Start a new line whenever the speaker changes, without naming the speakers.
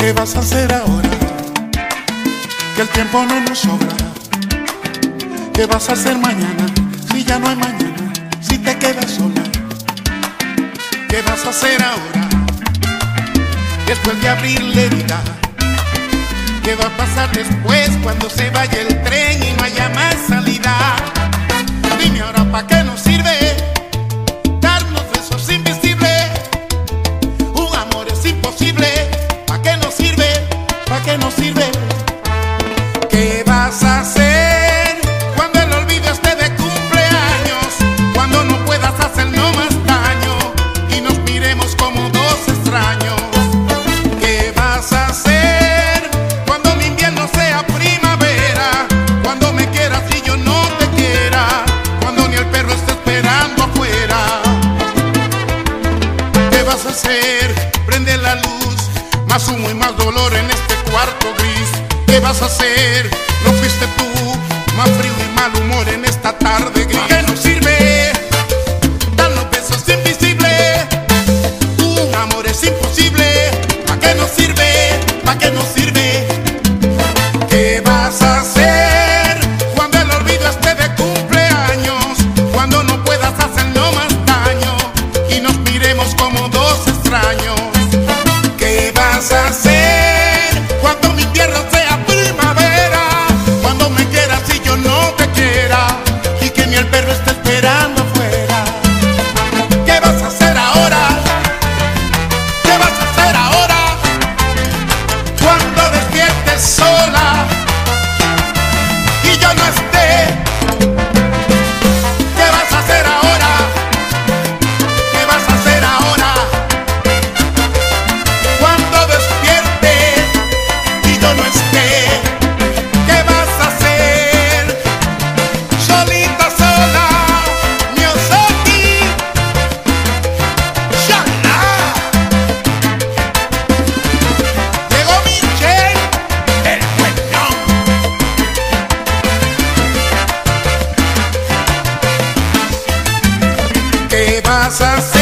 ¿Qué vas a hacer ahora? Que el tiempo no nos sobra. ¿Qué vas a hacer mañana? Si ya no hay mañana, si te quedas sola. ¿Qué vas a hacer ahora? Después de abrir la herida. ¿Qué va a pasar después cuando se vaya el tren y no haya más salida? Dime ahora, ¿para qué nos sirve darnos besos invisibles? Un amor es imposible. ¿Para qué nos sirve? ¿Para qué nos sirve? ¿Qué vas a hacer cuando el olvido esté de cumpleaños? Cuando no puedas hacernos más daño y nos miremos como dos extraños. ¿Qué vas a hacer cuando mi invierno sea primavera? Cuando me quieras y yo no te quiera. Cuando ni el perro esté esperando afuera. ¿Qué vas a hacer? Prende la luz, más humo y más dolor en este cuarto gris. ¿Qué vas a hacer? No fuiste tú, más frío y mal humor en esta tarde gris. ¿Para qué nos sirve dar los besos invisibles? Un amor es imposible. ¿Para qué nos sirve? ¿Para qué nos sirve? ¿Qué vas a hacer cuando el olvido esté de cumpleaños? Cuando no puedas hacernos más daño y nos miremos como dos extraños. ¿Qué vas a hacer cuando mi invierno sea primavera? Cuando me quieras y yo no te quiera y que ni el perro esté esperando afuera. ¿Qué vas a hacer ahora? ¿Qué vas a hacer ahora? Cuando despiertes sola y yo no esté. ¿Qué vas a hacer ahora? ¿Qué vas a hacer ahora? Cuando despiertes y yo no esté. ¿Qué vas a hacer? Solita, sola, Miyazaki. ¡Shala! Llegó Michel, el buenón. ¿Qué vas a hacer?